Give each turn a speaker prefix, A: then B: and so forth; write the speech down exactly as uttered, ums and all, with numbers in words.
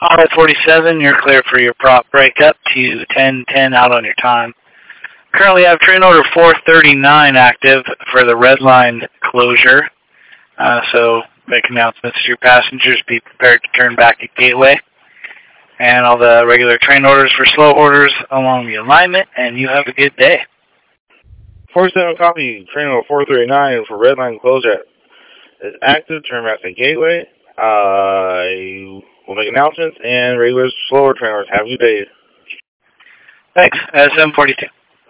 A: Pilot forty-seven, you're clear for your prop breakup to ten ten out on your time. Currently have train order four thirty-nine active for the red line closure. Uh, so make announcements to your passengers. Be prepared to turn back at Gateway. And all the regular train orders for slow orders along the alignment. And you have a good day.
B: forty-seven copy. Train order four thirty-nine for red line closure is active. Turn back at Gateway. Uh, we'll make announcements and regular slower train orders. Have a good day.
A: Thanks. Uh, seven forty-two.